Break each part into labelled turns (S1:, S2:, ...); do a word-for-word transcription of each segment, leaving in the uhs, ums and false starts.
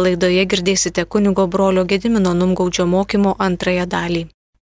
S1: Laidoje girdėsite kunigo brolio Gedimino Numgaudžio mokymo antrąją dalį.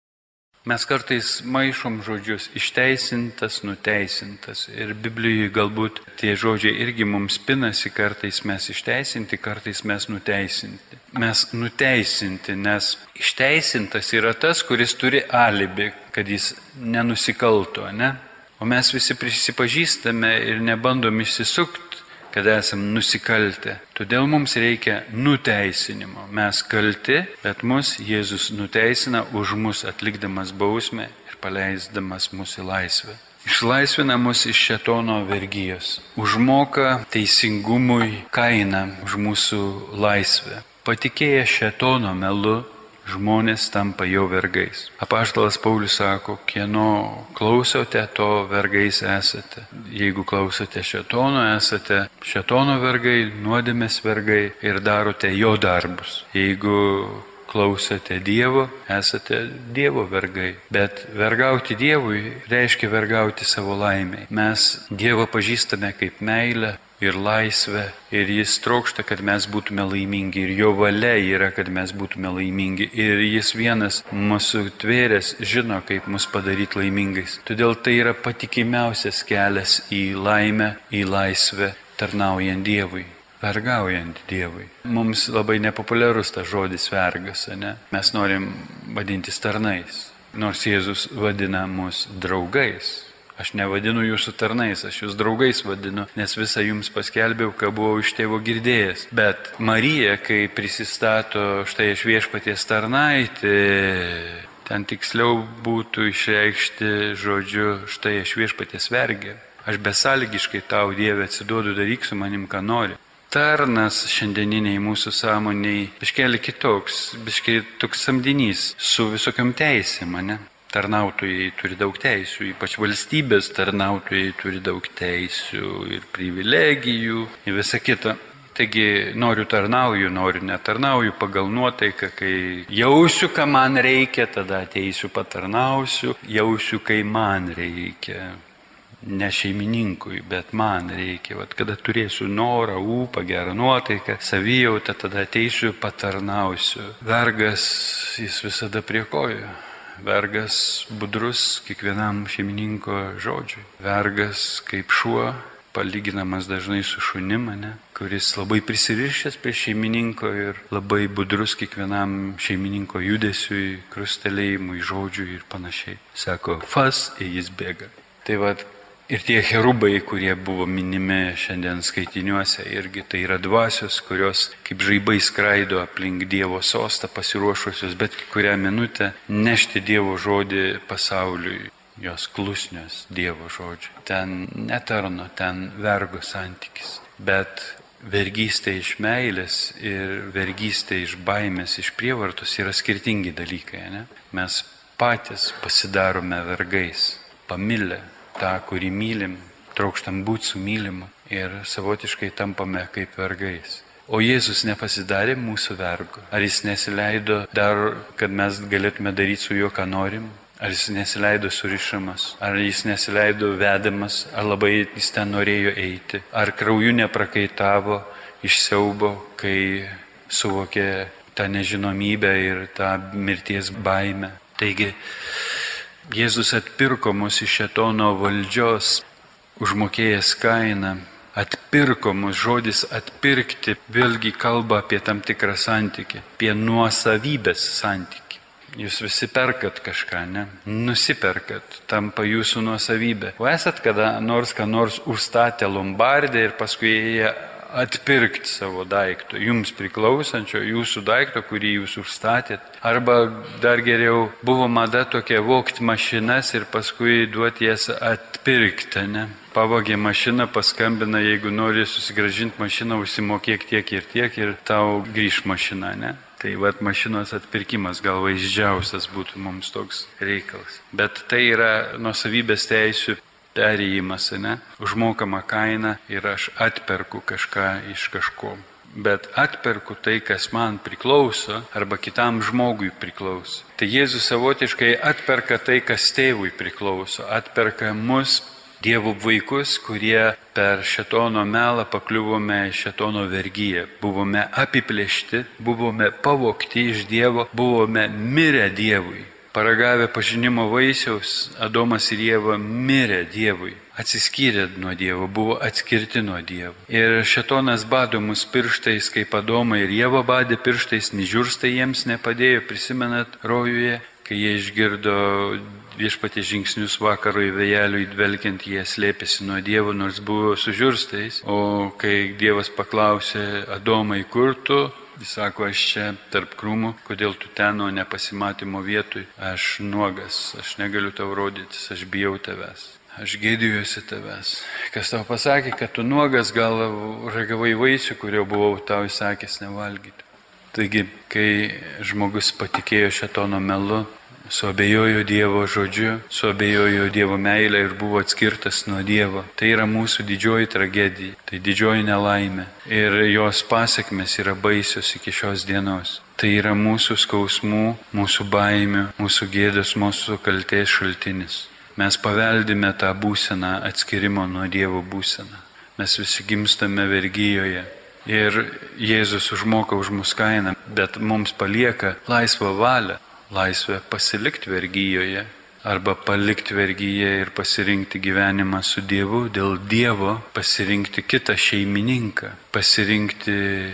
S2: Mes kartais maišom žodžius išteisintas, nuteisintas. Ir Biblijoje galbūt tie žodžiai irgi mums pinasi, kartais mes išteisinti, kartais mes nuteisinti. Mes nuteisinti, nes išteisintas yra tas, kuris turi alibi, kad jis nenusikalto, ne? O mes visi prisipažįstame ir nebandom išsisukti, kad esam nusikaltę. Todėl mums reikia nuteisinimo. Mes kalti, bet mus Jėzus nuteisina už mus atlikdamas bausmę ir paleisdamas mus į laisvę. Išlaisvina mus iš šėtono vergijos. Užmoka teisingumui kainą už mūsų laisvę. Patikėję šėtono melu, žmonės tampa jo vergais. Apaštalas Paulius sako, kieno klausote, to vergais esate. Jeigu klausote šėtono, esate šėtono vergai, nuodėmės vergai ir darote jo darbus. Jeigu klausote Dievo, esate Dievo vergai. Bet vergauti Dievui reiškia vergauti savo laimei. Mes Dievą pažįstame kaip meilę ir laisvę, ir jis trokšta, kad mes būtume laimingi, ir jo valia yra, kad mes būtume laimingi, ir jis vienas mūsų tvėrės žino, kaip mus padaryti laimingais. Todėl tai yra patikimiausias kelias į laimę, į laisvę, tarnaujant Dievui, vergaujant Dievui. Mums labai nepopuliarus tas žodis vergas, ne? Mes norim vadintis tarnais, nors Jėzus vadina mus draugais. Aš nevadinu jūsų tarnais, aš jūs draugais vadinu, nes visą jums paskelbiau, ką buvau iš tėvo girdėjęs. Bet Marija, kai prisistato štai aš viešpaties tarnaitė, ten tiksliau būtų išreikšti žodžiu štai aš viešpaties vergė. Aš besąlygiškai tau, Dieve, atsiduodu, daryk su manim, ką nori. Tarnas šiandieniniai mūsų sąmoniai biškeli kitoks, biškeli toks samdinys su visokiom teisėm, ne? Tarnautojai turi daug teisių, ypač valstybės tarnautojai turi daug teisių ir privilegijų ir visa kita. Taigi noriu tarnauju, noriu netarnauju pagal nuotaiką, kai jausiu, ką man reikia, tada ateisiu patarnausiu, jausiu, kai man reikia. Ne šeimininkui, bet man reikia. Vat, kada turėsiu norą, ūpą, gerą nuotaiką, savijautą, tada ateisiu patarnausiu. Vergas jis visada prie kojų. Vergas budrus kiekvienam šeimininko žodžiui. Vergas kaip šuo, palyginamas dažnai su šunim, ne? Kuris labai prisirišęs prie šeimininko ir labai budrus kiekvienam šeimininko judesiui, krustelėjimui, žodžiui ir panašiai. Sako, fas ir jis bėga. Tai vat, ir tie cherubai, kurie buvo minimi šiandien skaitiniuose, irgi tai yra dvasios, kurios kaip žaibai skraido aplink Dievo sostą pasiruošusios, bet kurią minutę nešti Dievo žodį pasauliui, jos klusnios Dievo žodžiui. Ten netarno, ten vergo santykis, bet vergystė iš meilės ir vergystė iš baimės, iš prievartos yra skirtingi dalykai, ne? Mes patys pasidarome vergais, pamilę tą, kurį mylim, trokštam būti su mylimu ir savotiškai tampame kaip vergais. O Jėzus nepasidarė mūsų vergu. Ar jis nesileido dar, kad mes galėtume daryti su juo, ką norim? Ar jis nesileido surišamas? Ar jis nesileido vedamas? Ar labai jis ten norėjo eiti? Ar krauju neprakaitavo iš siaubo, kai suvokė tą nežinomybę ir tą mirties baimę? Taigi, Jėzus atpirko mus iš šėtono valdžios, užmokėjęs kainą, atpirko mus, žodis atpirkti vėlgi kalba apie tam tikrą santykį, apie nuosavybės santykį. Jūs visi perkat kažką, ne? Nusiperkat, tampa jūsų nuosavybė. O esat kada nors ką nors užstatę lombardę ir paskui jie atpirkti savo daikto, jums priklausančio, jūsų daikto, kurį jūs užstatėt. Arba dar geriau buvo mada tokia vogti mašinas ir paskui duoti jas atpirkti, ne? Pavogė mašiną, paskambina, jeigu nori susigrąžinti mašiną, užsimokėk tiek ir tiek ir tau grįž mašina, ne? Tai vat mašinos atpirkimas gal vaizdžiausias būtų mums toks reikalas. Bet tai yra nuosavybės teisių perėjimas, ne? Užmokama kaina ir aš atperku kažką iš kažko. Bet atperku tai, kas man priklauso arba kitam žmogui priklauso. Tai Jėzus savotiškai atperka tai, kas tėvui priklauso. Atperka mus Dievo vaikus, kurie per šėtono melą pakliuvome į šėtono vergyją. Buvome apiplėšti, buvome pavogti iš Dievo, buvome mirę Dievui. Paragavę pažinimo vaisiaus, Adomas ir Ieva mirė Dievui. Atsiskyrė nuo Dievo, buvo atskirti nuo Dievo. Ir šėtonas bado mus pirštais, kaip Adomą ir Ieva badė pirštais, nižiurstai jiems nepadėjo, prisimenat rojuje, kai jie išgirdo viešpaties žingsnius vakarui vėjeliui dvelkiant, jie slėpėsi nuo Dievo, nors buvo sužiurstais. O kai Dievas paklausė Adomai, kur tu? Jis sako, aš čia tarp krūmų, kodėl tu ten, o nepasimatymo vietoj? Aš nuogas, aš negaliu tau rodytis, aš bijau tavęs. Aš gėdijuosi tavęs. Kas tau pasakė, kad tu nuogas, gal ragavai vaisių, kurio buvau tau įsakęs nevalgyti. Taigi, kai žmogus patikėjo šėtono melu, suabejojo Dievo žodžiu, suabejojo Dievo meilę ir buvo atskirtas nuo Dievo. Tai yra mūsų didžioji tragedija, tai didžioji nelaimė. Ir jos pasiekmes yra baisios iki šios dienos. Tai yra mūsų skausmų, mūsų baimių, mūsų gėdos, mūsų kaltės šaltinis. Mes paveldime tą būseną, atskirimo nuo Dievo būseną. Mes visi gimstame vergyjoje. Ir Jėzus užmoka už mus kainą, bet mums palieka laisvą valią. Laisvę pasilikti vergyjoje arba palikti vergyje ir pasirinkti gyvenimą su Dievu, dėl Dievo pasirinkti kitą šeimininką, pasirinkti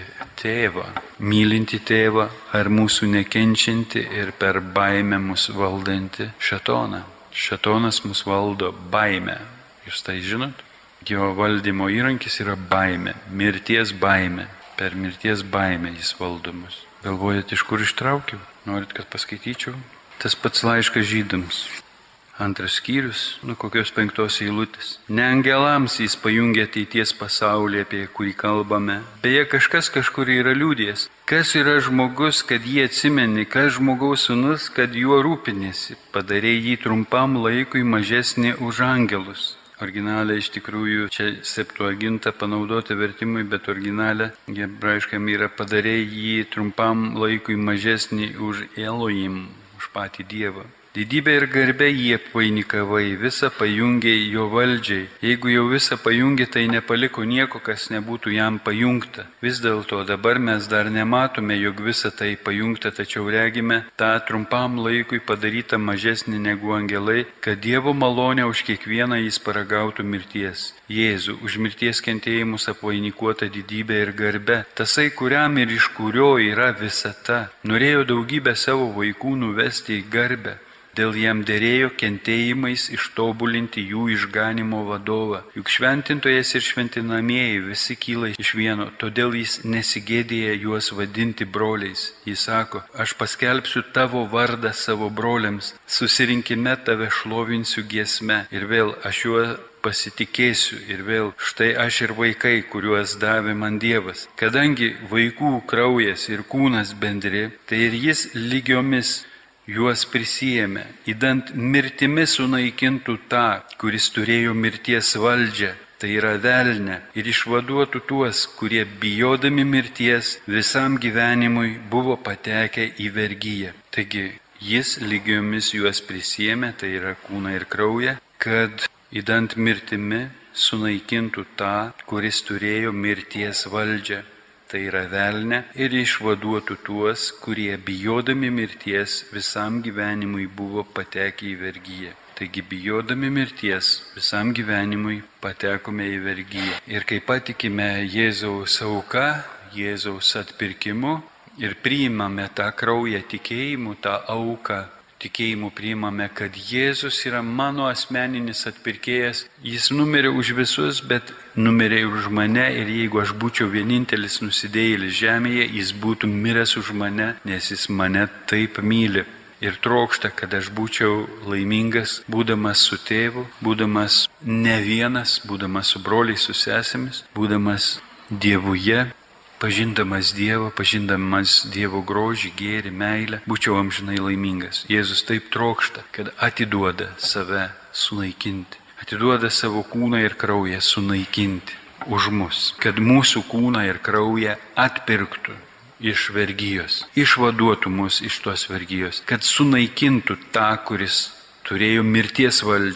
S2: tėvą, mylinti tėvą ar mūsų nekenčianti ir per baimę mus valdanti šėtoną. Šėtonas mus valdo baimę. Jūs tai žinot? Jo valdymo įrankis yra baimė, mirties baimė. Per mirties baimę jis valdo mus. Galvojat, iš kur ištraukiau? Norit, kad paskaityčiau? Tas pats laiškas Žydams. Antras skyrius, nuo kokios penktos eilutės. Ne angelams jis pajungia ateities pasaulį, apie kurį kalbame. Beje, kažkas kažkur yra liūdės. Kas yra žmogus, kad jį atsimeni, kas žmogaus sūnus, kad juo rūpinėsi. Padarė jį trumpam laikui mažesnį už angelus. Originalė iš tikrųjų, čia Septuaginta panaudota vertimui, bet originalė, hebrajiškam yra padarė jį trumpam laikui mažesnį už Elohim, už patį Dievą. Didybė ir garbė jį apvainikavai, visą pajungė jo valdžiai. Jeigu jau visą pajungė, tai nepaliko nieko, kas nebūtų jam pajungta. Vis dėlto dabar mes dar nematome, jog visą tai pajungta, tačiau regime tą trumpam laikui padarytą mažesnį negu angelai, kad Dievo malonė už kiekvieną jis paragautų mirties. Jėzų, už mirties kentėjimus apvainikuota didybė ir garbė, tasai, kuriam ir iš kurio yra visata, norėjo daugybę savo vaikų nuvesti į garbę. Dėl jam dėrėjo kentėjimais ištobulinti jų išganimo vadovą. Juk šventintojas ir šventinamieji visi kyla iš vieno, todėl jis nesigėdėja juos vadinti broliais. Jis sako, aš paskelbsiu tavo vardą savo broliams, susirinkime tave šlovinsiu giesme ir vėl aš juo pasitikėsiu ir vėl štai aš ir vaikai, kuriuos davė man Dievas. Kadangi vaikų kraujas ir kūnas bendri, tai ir jis lygiomis juos prisijėmė, įdant mirtimi sunaikintų tą, kuris turėjo mirties valdžią, tai yra velnę, ir išvaduotų tuos, kurie bijodami mirties visam gyvenimui buvo patekę į vergyją. Taigi jis lygiomis juos prisijėmė, tai yra kūną ir kraują, kad įdant mirtimi sunaikintų tą, kuris turėjo mirties valdžią. Tai yra velnę ir išvaduotų tuos, kurie bijodami mirties visam gyvenimui buvo patekę į vergyją. Taigi bijodami mirties visam gyvenimui patekome į vergyją. Ir kai patikime Jėzaus auką, Jėzaus atpirkimu ir priimame tą kraują tikėjimu, tą auką, tikėjimu priimame, kad Jėzus yra mano asmeninis atpirkėjas. Jis numirė už visus, bet numirė už mane ir jeigu aš būčiau vienintelis nusidėjėlis žemėje, jis būtų miręs už mane, nes jis mane taip myli. Ir trokšta, kad aš būčiau laimingas, būdamas su tėvu, būdamas ne vienas, būdamas su broliais, su sesėmis, būdamas Dievuje, pažindamas Dievą, pažindamas Dievo grožį, gėrį, meilę, būčiau amžinai laimingas. Jėzus taip trokšta, kad atiduoda save sunaikinti, atiduoda savo kūną ir kraują sunaikinti už mus, kad mūsų kūną ir kraują atpirktų iš vergyjos, išvaduotų mus iš tos vergyjos, kad sunaikintų tą, kuris turėjo mirties valdžią,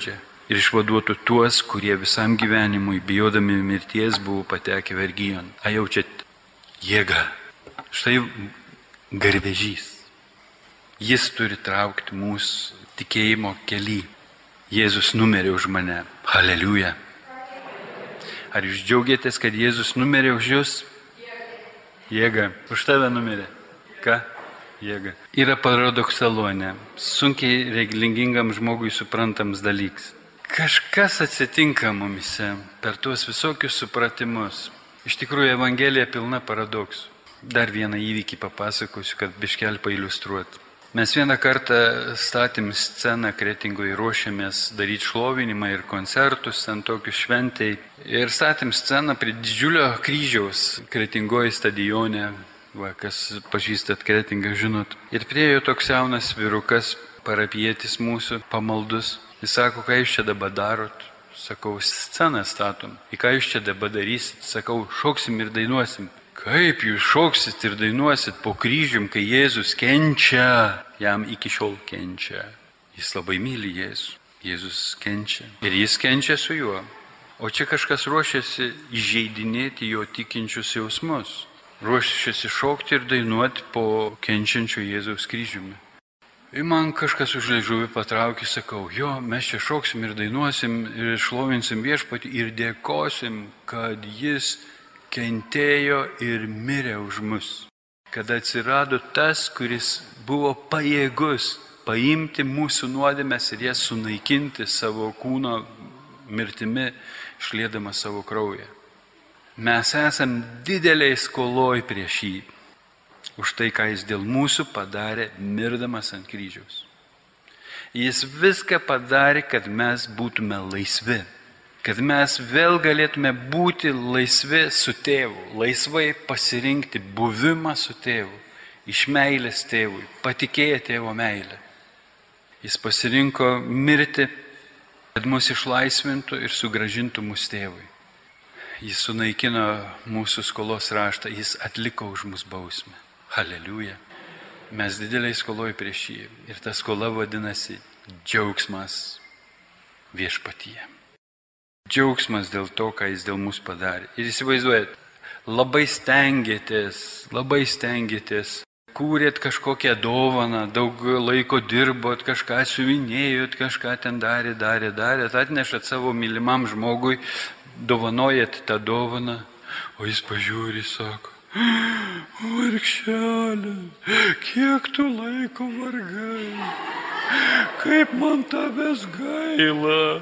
S2: ir išvaduotų tuos, kurie visam gyvenimui, bijodami mirties, buvo patekę vergijon. A jaučiat jėgą. Štai garvežys. Jis turi traukti mūsų tikėjimo kely. Jėzus numirė už mane. Haleliuja. Ar jūs džiaugiatės, kad Jėzus numirė už jūs? Jėga. Už tave numirė. Ką? Jėga. Yra paradoksalu, ne? Sunkiai reikalingam žmogui suprantams dalyks. Kažkas atsitinka mumise per tuos visokius supratimus. Iš tikrųjų, Evangelija pilna paradoksų. Dar vieną įvykį papasakosiu, kad biškelį pailiustruoti. Mes vieną kartą statėm sceną Kretingoje, ruošėmės daryti šlovinimą ir koncertus ant tokių šventai. Ir statėm sceną prie didžiulio kryžiaus Kretingoje stadione. Va, kas pažįstat Kretingą, žinot. Ir priejo toks jaunas vyrukas, parapietis mūsų, pamaldus. Jis sako, ką jūs čia dabar darot? Sakau, sceną statom. Į ką jūs čia dabar darysit? Sakau, šoksim ir dainuosim. Kaip jūs šoksit ir dainuosit po kryžium, kai Jėzus kenčia? Jam iki šiol kenčia. Jis labai myli Jėzų. Jėzus kenčia. Ir jis kenčia su juo. O čia kažkas ruošiasi įžeidinėti jo tikinčius jausmus. Ruošiasi šokti ir dainuoti po kenčiančio Jėzaus kryžiumi. Ir man kažkas už liežuvį patraukė, sakau, jo, mes čia šoksim ir dainuosim ir šlovinsim Viešpatį ir dėkosim, kad jis kentėjo ir mirė už mus. Kad atsirado tas, kuris buvo pajėgus paimti mūsų nuodėmes ir jas sunaikinti savo kūno mirtimi, išliedamas savo kraują. Mes esam dideliai skoloj prieš jį. Už tai, ką jis dėl mūsų padarė, mirdamas ant kryžiaus. Jis viską padarė, kad mes būtume laisvi. Kad mes vėl galėtume būti laisvi su tėvu. Laisvai pasirinkti buvimą su tėvu. Iš meilės tėvui. Patikėję tėvo meilę. Jis pasirinko mirti, kad mus išlaisvintų ir sugrąžintų mūsų tėvui. Jis sunaikino mūsų skolos raštą. Jis atliko už mus bausmę. Haleliuja. Mes dideliai skoloj prieš jį. Ir ta skola vadinasi džiaugsmas Viešpatyje. Džiaugsmas dėl to, ką jis dėl mūsų padarė. Ir įsivaizduojat, labai stengiatės, labai stengiatės, kūrėt kažkokią dovaną, daug laiko dirbot, kažką siuvinėjot, kažką ten darė, darė, darė, atnešat savo mylimam žmogui, dovanojat tą dovaną, o jis pažiūri, sako, vargšelė, kiek tu laiko vargai, kaip man tavęs gaila.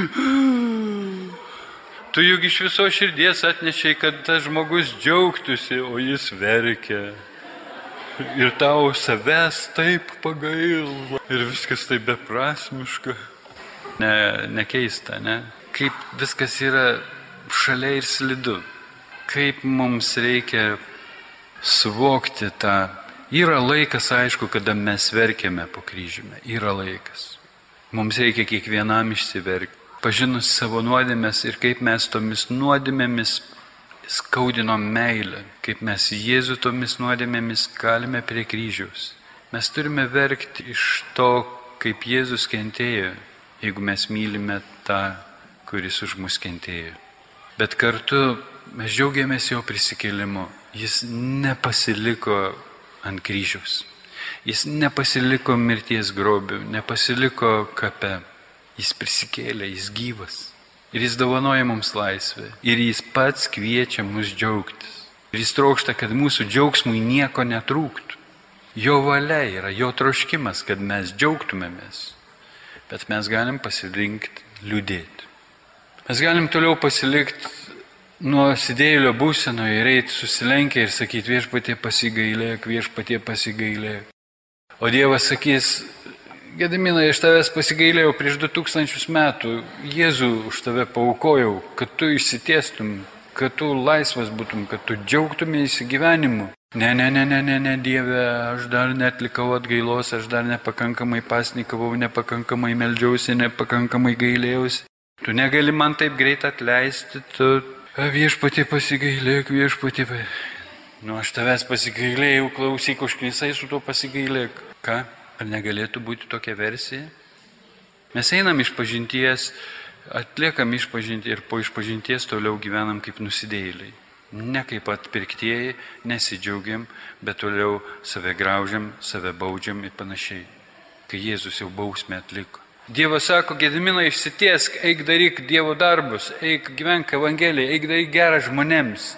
S2: Tu juk iš viso širdies atnešiai, kad tas žmogus džiaugtųsi, o jis verkia. Ir tau savęs taip pagaila. Ir viskas taip beprasmiška. Ne, nekeista, ne? Kaip viskas yra šalia ir slidu. Kaip mums reikia suvokti tą. Yra laikas, aišku, kada mes verkiame po kryžiumi. Yra laikas. Mums reikia kiekvienam išsiverkti. Pažinus savo nuodėmes ir kaip mes tomis nuodėmėmis skaudinom meilę. Kaip mes Jėzų tomis nuodėmėmis galime prie kryžiaus. Mes turime verkti iš to, kaip Jėzus kentėjo, jeigu mes mylime tą, kuris už mus kentėjo. Bet kartu mes džiaugiamės jo prisikėlimu. Jis nepasiliko ant kryžiaus. Jis nepasiliko mirties grobių, nepasiliko kape. Jis prisikėlė, jis gyvas. Ir jis dovanoja mums laisvę. Ir jis pats kviečia mus džiaugtis. Ir jis trokšta, kad mūsų džiaugsmui nieko netrūktų. Jo valia yra, jo troškimas, kad mes džiaugtumėmės. Bet mes galim pasirinkti liūdėti. Mes galim toliau pasilikti nuo sidėjėlio būsenoje ir eiti susilenkę ir sakyti, Viešpatie pasigailėk, Viešpatie pasigailėk. O Dievas sakys, Gediminai, aš tavęs pasigailėjau prieš du tūkstančius metų, Jėzų už tave paaukojau, kad tu išsitiestum, kad tu laisvas būtum, kad tu džiaugtumėsi gyvenimu. Ne, ne, ne, ne, ne, ne, Dieve, aš dar netlikau atgailos, aš dar nepakankamai pasnikavau, nepakankamai meldžiausi, nepakankamai gailėjausi. Tu negali man taip greit atleisti, tu Viešpatie pasigailėk, Viešpatie. Nu, aš tavęs pasigailėjau, klausyk, užknisai su tuo pasigailėk. Ką? Ar negalėtų būti tokia versija? Mes einam iš pažinties, atliekam išpažintį ir po išpažinties toliau gyvenam kaip nusidėjėliai. Ne kaip atpirktieji, nesidžiaugiam, bet toliau save graužiam, save baudžiam ir panašiai. Kai Jėzus jau bausmę atliko. Dievas sako, Gediminai, išsitiesk, eik daryk Dievo darbus, eik gyvenk Evangeliją, eik daryk gerą žmonėms.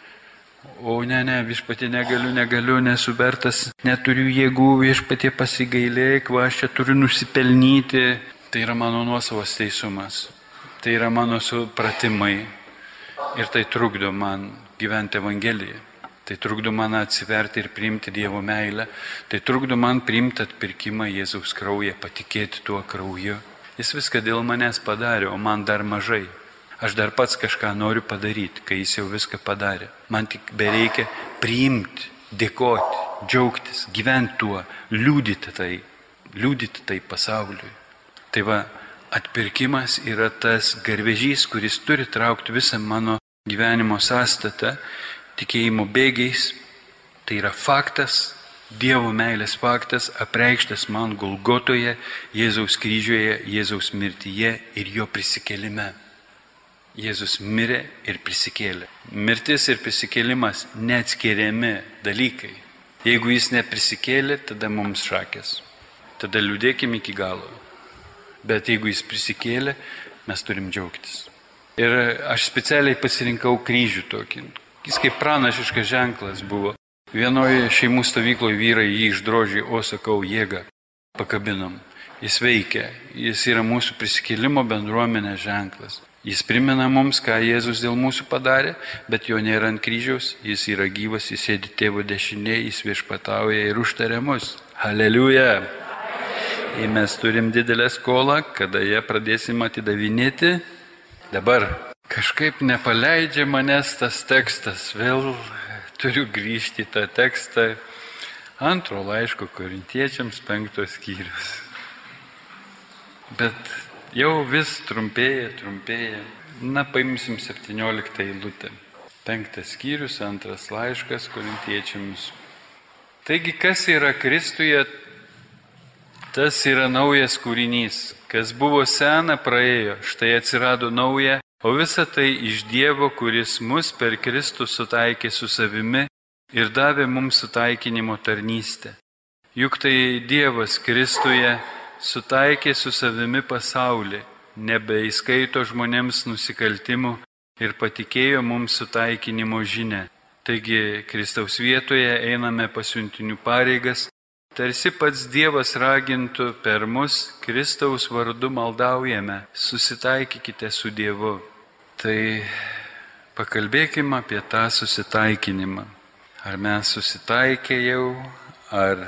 S2: O ne, ne, viešpatie negaliu, negaliu, nesu vertas, neturiu jėgų, viešpatie pasigailėk, va aš čia turiu nusipelnyti. Tai yra mano nuosavas teisumas, tai yra mano supratimai ir tai trukdo man gyventi Evangeliją. Tai trukdo man atsiverti ir priimti Dievo meilę. Tai trukdo man priimti atpirkimą Jėzaus kraują, patikėti tuo krauju. Jis viską dėl manęs padarė, o man dar mažai. Aš dar pats kažką noriu padaryti, kai jis jau viską padarė. Man tik bereikia priimti, dėkoti, džiaugtis, gyventi tuo, liūdyti tai, liūdyti tai pasauliui. Tai va, atpirkimas yra tas garvežys, kuris turi traukti visą mano gyvenimo sąstatą, tikėjimo bėgiais. Tai yra faktas, Dievo meilės faktas, apreikštas man Golgotoje, Jėzaus kryžiuje, Jėzaus mirtyje ir jo prisikėlime. Jėzus mirė ir prisikėlė. Mirtis ir prisikėlimas neatskiriami dalykai. Jeigu jis neprisikėlė, tada mums šakės. Tada liūdėkim iki galo. Bet jeigu jis prisikėlė, mes turim džiaugtis. Ir aš specialiai pasirinkau kryžių tokį. Jis kaip pranašiškas ženklas buvo. Vienoje šeimų stovykloje vyrai jį išdrožė, o sakau, jėgą pakabinam. Jis veikia, jis yra mūsų prisikėlimo bendruomenės ženklas. Jis primena mums, ką Jėzus dėl mūsų padarė, bet jo nėra ant kryžiaus, jis yra gyvas, jis sėdi tėvo dešinėje, jis viešpatauja ir užtaria mus. Haleliuja! Ir mes turim didelę skolą, kada ją pradėsim atidavinėti. Dabar kažkaip nepaleidžia manęs tas tekstas, vėl turiu grįžti į tą tekstą. Antro laiško Korintiečiams penktos skyrius. Bet jau vis trumpėja, trumpėja. Na, paimsim septynioliktą eilutę. Penktas skyrius, antras laiškas Korintiečiams. Taigi, kas yra Kristuje, tas yra naujas kūrinys. Kas buvo sena, praėjo, štai atsirado nauja, o visa tai iš Dievo, kuris mus per Kristų sutaikė su savimi ir davė mums sutaikinimo tarnystę. Juk tai Dievas Kristuje sutaikė su savimi pasaulį, nebeįskaito žmonėms nusikaltimų ir patikėjo mums sutaikinimo žinią. Taigi Kristaus vietoje einame pasiuntinių pareigas, tarsi pats Dievas ragintų per mus, Kristaus vardu maldaujame, susitaikykite su Dievu. Tai pakalbėkime apie tą susitaikinimą. Ar mes susitaikė jau, ar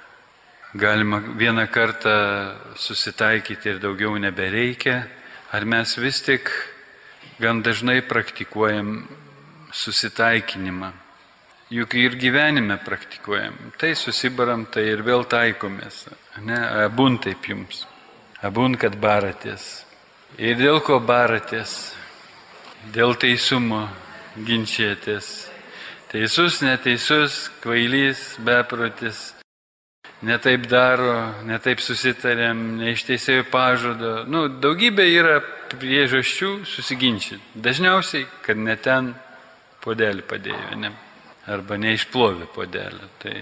S2: galima vieną kartą susitaikyti ir daugiau nebereikia, ar mes vis tik gan dažnai praktikuojam susitaikinimą. Juk ir gyvenime praktikuojam. Tai susibaram, tai ir vėl taikomės. Ne? Abun taip jums. Abun, kad baratės. Ir dėl ko baratės? Dėl teisumo ginčėtės. Teisus, neteisus, kvailys, beprotis. Netaip daro, netaip susitarėm, neišteisėjo pažado. Nu, daugybė yra priežasčių susiginčyti. Dažniausiai, kad ne ten puodelį padėjo, ne? Arba neišplovė puodelį. Tai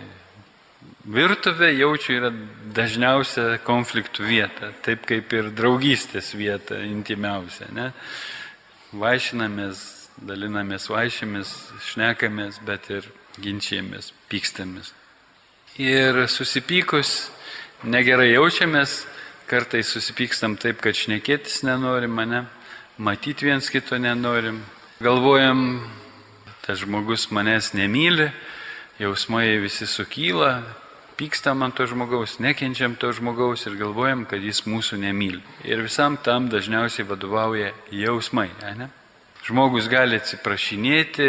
S2: virtuvė, jaučiu, yra dažniausia konfliktų vieta, taip kaip ir draugystės vieta, intimiausia, ne? Vaišinamės, dalinamės vaišėmis, šnekamės, bet ir ginčijamės, pykstamės. Ir susipykus negerai jaučiamės, kartais susipykstam taip, kad šnekėtis nenorim, ne? Matyti viens kito nenorim. Galvojam, tas žmogus manęs nemyli, jausmai visi sukyla, pykstam ant to žmogaus, nekenčiam to žmogaus ir galvojam, kad jis mūsų nemyli. Ir visam tam dažniausiai vadovauja jausmai. Ne? Žmogus gali atsiprašinėti,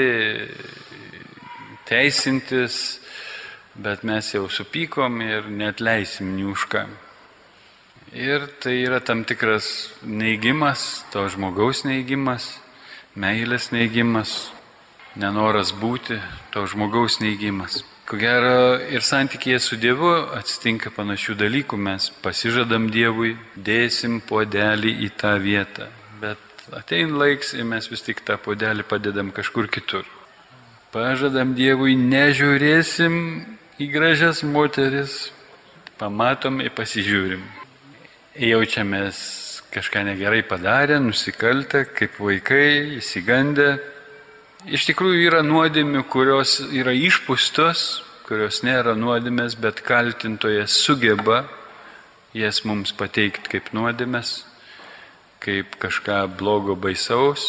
S2: teisintis, bet mes jau supykom ir neatleisim niušką. Ir tai yra tam tikras neigimas, to žmogaus neigimas, meilės neigimas, nenoras būti, to žmogaus neigimas. Ko gero ir santykėje su Dievu atsitinka panašių dalykų. Mes pasižadam Dievui, dėsim puodelį į tą vietą. Bet atein laiks ir mes vis tik tą puodelį padedam kažkur kitur. Pažadam Dievui, nežiūrėsim į gražias moteris, pamatom ir pasižiūrim. Jaučiamės kažką negerai padarę, nusikaltę, kaip vaikai, įsigandę. Iš tikrųjų yra nuodėmių, kurios yra išpūstos, kurios nėra nuodėmės, bet kaltintojas sugeba jas mums pateikti kaip nuodėmės, kaip kažką blogo baisaus.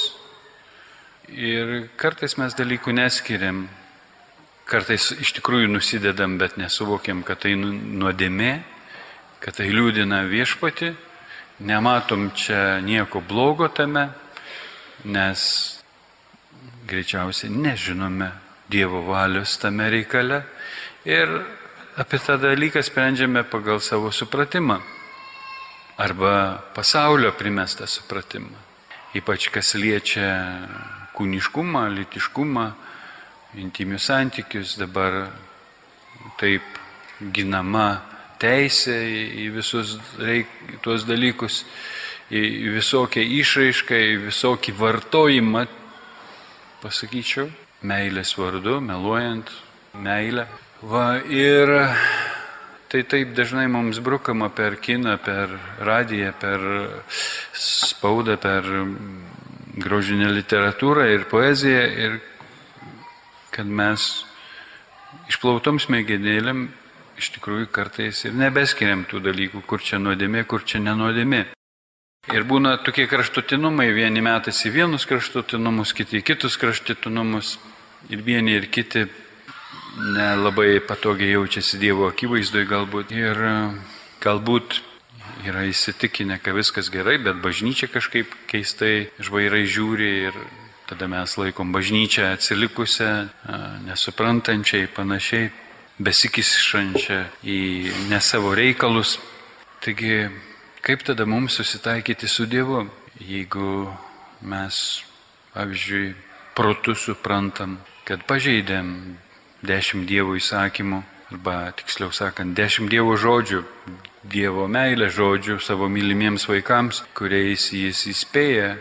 S2: Ir kartais mes dalykų neskiriam, kartais iš tikrųjų nusidedam, bet nesuvokiam, kad tai nuodėmė, kad tai liūdina viešpatį, nematom čia nieko blogo tame, nes greičiausiai nežinome Dievo valios tame reikale ir apie tą dalyką sprendžiame pagal savo supratimą arba pasaulio primestą supratimą. Ypač kas liečia kūniškumą, lytiškumą, intimius santykius, dabar taip ginama teisė į visus reik, tuos dalykus, į visokią išraišką, į visokį vartojimą, pasakyčiau, meilės vardu, meluojant meilę. Va, ir tai taip dažnai mums brukama per kiną, per radiją, per spaudą, per grožinę literatūrą ir poeziją, ir kad mes išplautom smegenėlėm iš tikrųjų kartais ir nebeskiriam tų dalykų, kur čia nuodėmė, kur čia nenuodėmė. Ir būna tokie kraštutinumai, vieni metas į vienus kraštutinumus, kiti į kitus kraštutinumus. Ir vieni ir kiti nelabai patogiai jaučiasi Dievo akivaizdoje galbūt. Ir galbūt yra įsitikinę, kad viskas gerai, bet bažnyčia kažkaip keistai žvairai žiūri ir tada mes laikom bažnyčią atsilikusią, nesuprantančiai, panašiai, besikišančią į ne savo reikalus. Taigi, kaip tada mums susitaikyti su Dievu, jeigu mes, pavyzdžiui, protu suprantam, kad pažeidėm dešimt Dievo įsakymų, arba tiksliau sakant, dešimt Dievo žodžių, Dievo meilės žodžių savo mylimiems vaikams, kuriais jis įspėja,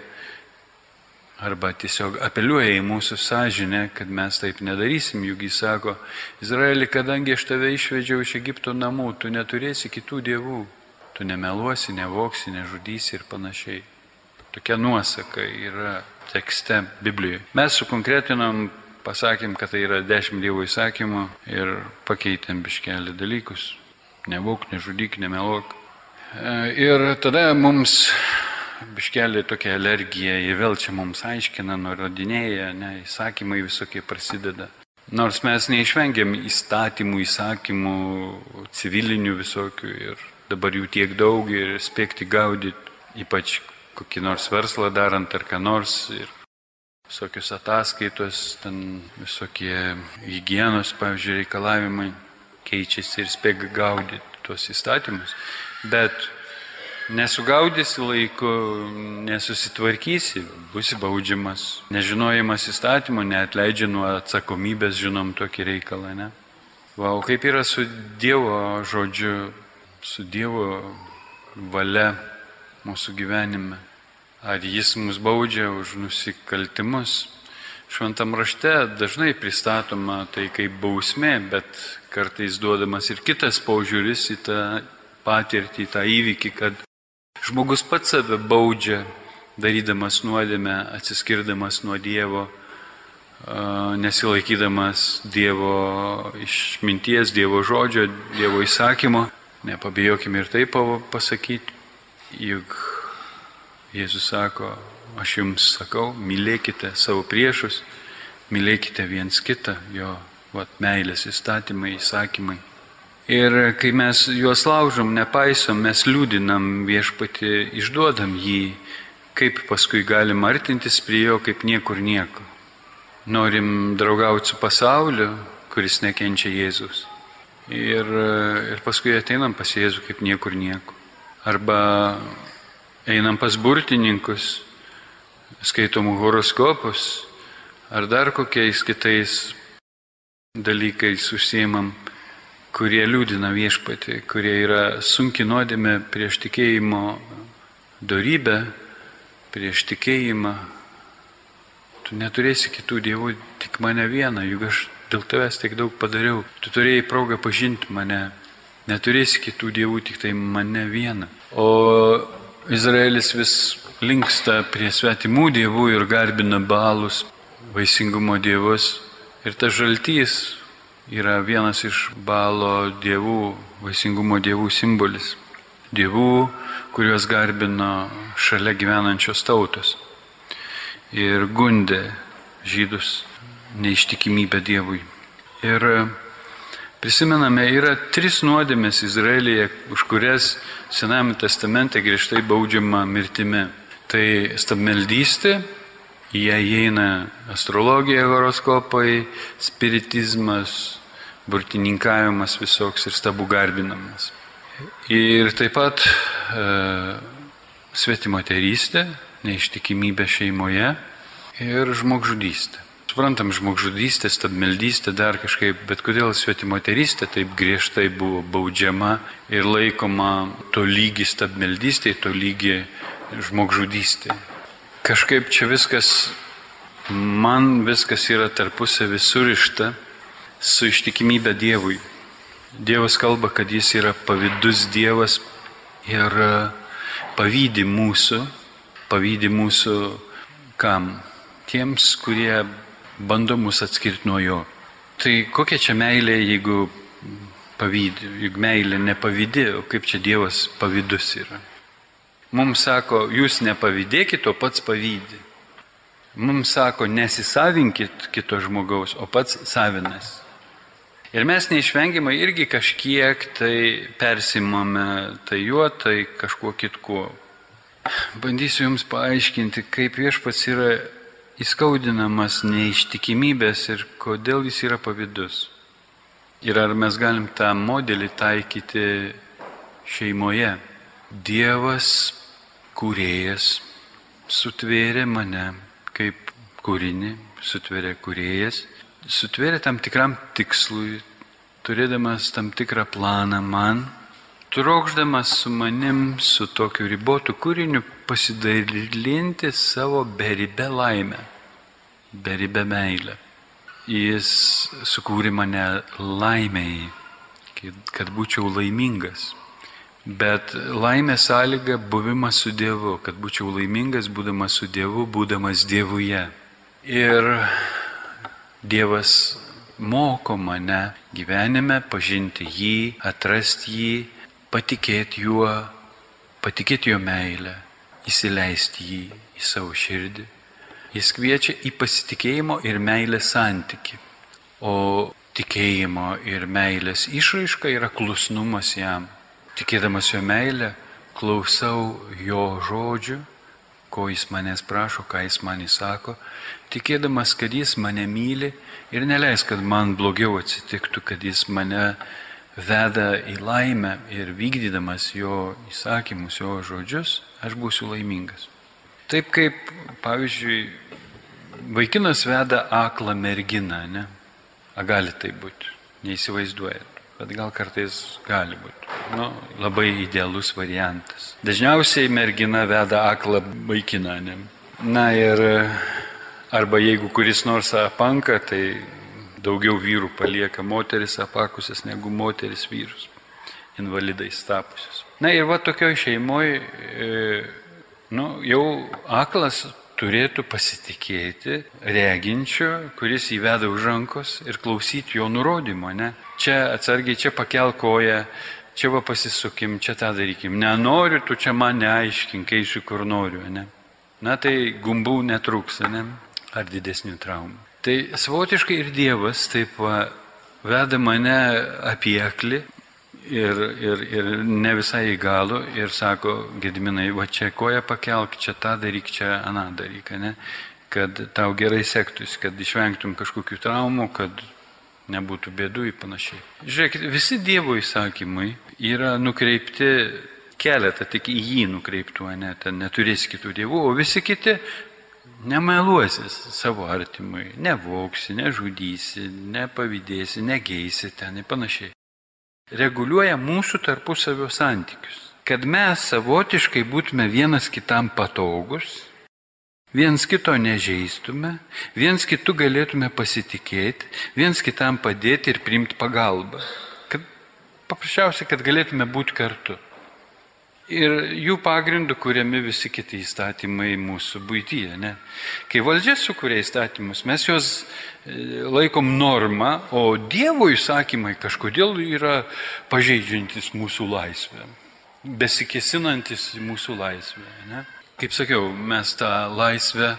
S2: arba tiesiog apeliuoja į mūsų sąžinę, kad mes taip nedarysim, juk jis sako, Izraeli, kadangi aš tave išvedžiau iš Egipto namų, tu neturėsi kitų dievų. Tu nemeluosi, nevoksi, nežudysi ir panašiai. Tokia nuosaka yra tekste Biblijoje. Mes sukonkretinom, pasakėm, kad tai yra dešimt Dievo įsakymų ir pakeitėm biškelį dalykus. Nevok, nežudyk, nemeluok. Ir tada mums biškelį tokia alergija, jie vėl čia mums aiškina, nurodinėja, ne, įsakymai visokie prasideda. Nors mes neišvengiam įstatymų, įsakymų, civilinių visokių ir dabar jų tiek daug ir spėkti gaudyti, ypač kokį nors verslą darant ar ką nors, ir visokios ataskaitos, ten visokie higienos, pavyzdžiui, reikalavimai keičiasi ir spėk gaudyti tuos įstatymus. Bet nesugaudysi laiku, nesusitvarkysi, būsi baudžiamas. Nežinojimas įstatymo neatleidžia nuo atsakomybės, žinom tokį reikalą, ne? Va, o kaip yra su Dievo žodžiu, su Dievo valia mūsų gyvenime. Ar jis mus baudžia už nusikaltimus? Šventam rašte dažnai pristatoma tai kaip bausmė, bet kartais duodamas ir kitas požiūris į tą patirtį, į tą įvykį, kad žmogus pats save baudžia, darydamas nuodėmę, atsiskirdamas nuo Dievo, nesilaikydamas Dievo išminties, Dievo žodžio, Dievo įsakymo. Nepabijokime ir taip pasakyti, juk Jėzus sako, aš jums sakau, mylėkite savo priešus, mylėkite viens kitą, jo vat, meilės įstatymai, įsakymai. Ir kai mes juos laužom, nepaisom, mes liūdinam viešpatį, išduodam jį, kaip paskui galim artintis prie jo, kaip niekur nieko. Norim draugauti su pasauliu, kuris nekenčia Jėzus. Ir, ir paskui ateinam pas Jėzų kaip niekur nieko. Arba einam pas burtininkus, skaitom horoskopus, ar dar kokiais kitais dalykais užsiimam, kurie liūdina viešpatį, kurie yra sunki nuodėmė prieš tikėjimo dorybę, prieš tikėjimą. Tu neturėsi kitų dievų, tik mane vieną, juk aš dėl tavęs tiek daug padariau. Tu turėjai progą pažinti mane. Neturėsi kitų dievų, tik tai mane vieną. O Izraelis vis linksta prie svetimų dievų ir garbina Baalus, vaisingumo dievus. Ir tas žaltys yra vienas iš Baalo dievų, vaisingumo dievų simbolis. Dievų, kuriuos garbino šalia gyvenančios tautos. Ir gundė žydus neištikimybę Dievui. Ir prisimename, yra tris nuodėmės Izraelyje, už kurias Senajame testamente griežtai baudžiama mirtimi. Tai stabmeldystė, į ją įeina astrologija, horoskopai, spiritizmas, burtininkavimas visoks ir stabų garbinamas. Ir taip pat e, svetimoterystė, neištikimybė šeimoje ir žmogžudystė. Suprantam, žmogžudystė, stabmeldystė, dar kažkaip, bet kodėl svetimoterystė taip griežtai buvo baudžiama ir laikoma to lygi stabmeldystė, to lygi žmogžudystė. Kažkaip čia viskas, man viskas yra tarpusavį surišta su ištikimybė Dievui. Dievas kalba, kad jis yra pavydus Dievas ir pavydi mūsų, pavydi mūsų kam? Tiems, kurie bando mus atskirti nuo jo. Tai kokia čia meilė, jeigu pavydi, juk meilė nepavydi, o kaip čia Dievas pavydus yra? Mums sako, jūs nepavydėkit, o pats pavydi. Mums sako, nesisavinkit kito žmogaus, o pats savinas. Ir mes neišvengiamai irgi kažkiek tai persimame tai juo, tai kažkuo kitkuo. Bandysiu jums paaiškinti, kaip viešpats yra įskaudinamas neištikimybės ir kodėl jis yra pavydus. Ir ar mes galim tą modelį taikyti šeimoje. Dievas, kūrėjas, sutvėrė mane kaip kūrinį, sutvėrė kūrėjas, sutvėrė tam tikram tikslui, turėdamas tam tikrą planą man, trokšdamas su manim, su tokiu ribotu kūriniu pasidalinti savo beribę laimę, beribę meilę. Jis sukūrė mane laimei, kad būčiau laimingas. Bet laimės sąlyga buvimas su Dievu, kad būčiau laimingas, būdamas su Dievu, būdamas Dievuje. Ir Dievas moko mane gyvenime pažinti jį, atrasti jį, patikėti juo, patikėti jo meilę, įsileisti jį į savo širdį. Jis kviečia į pasitikėjimo ir meilės santykį. O tikėjimo ir meilės išraiška yra klusnumas jam. Tikėdamas jo meilę, klausau jo žodžių, ko jis manęs prašo, ką jis man įsako, tikėdamas, kad jis mane myli ir neleis, kad man blogiau atsitiktų, kad jis mane veda į laimę ir vykdydamas jo įsakymus, jo žodžius, aš būsiu laimingas. Taip kaip, pavyzdžiui, vaikinas veda aklą merginą, ne? A gali tai būti, neįsivaizduojat. Bet gal kartais gali būti. Nu, labai idealus variantas. Dažniausiai mergina veda aklą vaikiną. Ne? Na ir arba jeigu kuris nors apanka, tai daugiau vyrų palieka moteris apakusias negu moteris vyrus. Invalidais tapusius. Na ir va tokioj šeimoje e, nu, jau aklas turėtų pasitikėti reginčiu, kuris įveda už rankos ir klausyti jo nurodymo, ne? Čia atsargiai, čia pakel koją, čia va pasisukim, čia tą darykim. Nenoriu, tu čia man neaiškink, eisiu kur noriu, ne? Na tai gumbų netrūks, ne? Ar didesnių traumų. Tai savotiškai ir Dievas taip va veda mane apieklį ir, ir, ir ne visai į galų ir sako, Gediminai, va čia koją pakelk, čia tą daryk, čia aną daryk, ne? Kad tau gerai sektųsi, kad išvengtum kažkokių traumų, kad nebūtų bėdų ir panašiai. Žiūrėkit, visi Dievo įsakymai yra nukreipti, keletą tik į jį nukreiptų, ne, ten neturės kitų dievų, o visi kiti nemeluosi savo artimui, nevogsi, nežudysi, nepavydėsi, negeisi ten ir panašiai. Reguliuoja mūsų tarpusavio santykius. Kad mes savotiškai būtume vienas kitam patogus, viens kito nežeistume, viens kitu galėtume pasitikėti, viens kitam padėti ir priimti pagalbą. Kad, paprasčiausiai, kad galėtume būti kartu. Ir jų pagrindų kuriami visi kiti įstatymai mūsų buityje. Ne? Kai valdžia sukuria įstatymus, mes juos laikom normą, o Dievo įsakymai kažkodėl yra pažeidžiantis mūsų laisvę, besikesinantis mūsų laisvę. Ne? Kaip sakiau, mes tą laisvę,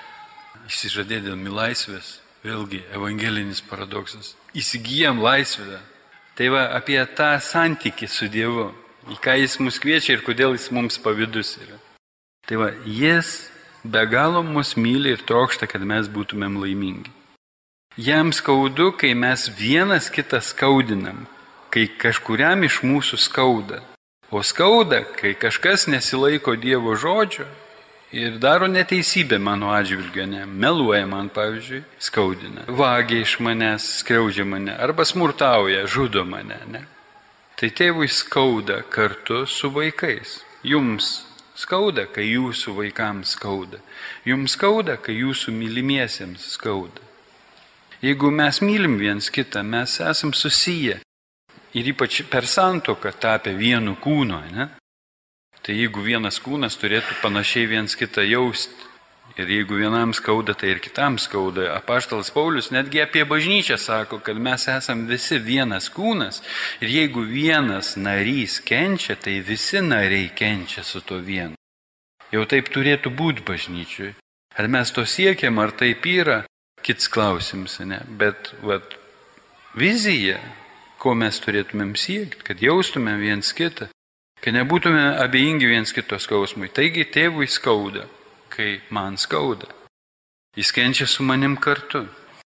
S2: išsižadėdami laisvės, vėlgi evangelinis paradoksas, įsigijam laisvę. Tai va apie tą santykį su Dievu, į ką jis mus kviečia ir kodėl jis mums pavydus yra. Tai va, jis be galo mus myli ir trokšta, kad mes būtumėm laimingi. Jam skaudu, kai mes vienas kitą skaudinam, kai kažkuriam iš mūsų skauda. O skauda, kai kažkas nesilaiko Dievo žodžio ir daro neteisybę mano atžvilgiu, ne, meluoja man, pavyzdžiui, skaudina, vagia iš manęs, skriaudžia mane, arba smurtauja, žudo mane, ne. Tai tėvui skauda kartu su vaikais. Jums skauda, kai jūsų vaikams skauda. Jums skauda, kai jūsų mylimiesiems skauda. Jeigu mes mylim viens kitą, mes esam susiję. Ir ypač per santuoką tapę vienu kūnu, ne? Tai jeigu vienas kūnas turėtų panašiai viens kitą jausti. Ir jeigu vienam skauda, tai ir kitam skauda. Apaštalas Paulius netgi apie bažnyčią sako, kad mes esam visi vienas kūnas. Ir jeigu vienas narys kenčia, tai visi nariai kenčia su to vienu. Jau taip turėtų būti bažnyčiui. Ar mes to siekiam, ar taip yra, kits klausims, ne? Bet vat, vizija, ko mes turėtumėm siekti, kad jaustume viens kitą, kad nebūtume abejingi viens kito skausmui. Taigi tėvui skauda, kai man skauda. Jis kenčia su manim kartu.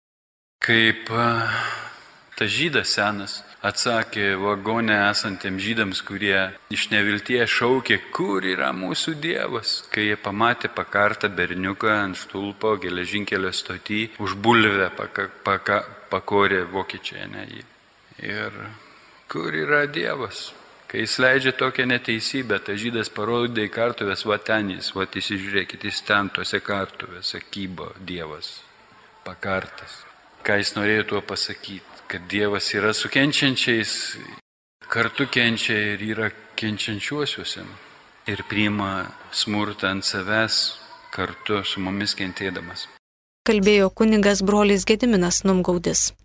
S2: Kaip uh, tas žydas senas atsakė vagone esantiems žydams, kurie iš nevilties šaukė, kur yra mūsų Dievas, kai jie pamatė pakartą berniuką ant stulpo geležinkelio stoty, už bulvę paka, paka, pakorė vokiečiai, ne jį. Ir kur yra Dievas? Kai jis leidžia tokią neteisybę, tai žydas parodė į kartuvės, va ten jis, va įsižiūrėkit, jis ten tose kartuvėse kybo Dievas, pakartas. Ką jis norėjo tuo pasakyti? Kad Dievas yra su kenčiančiais, kartu kenčia ir yra kenčiančiuosiuose. Ir priima smurtą ant savęs kartu su mumis kentėdamas.
S1: Kalbėjo kunigas brolis Gediminas Numgaudis.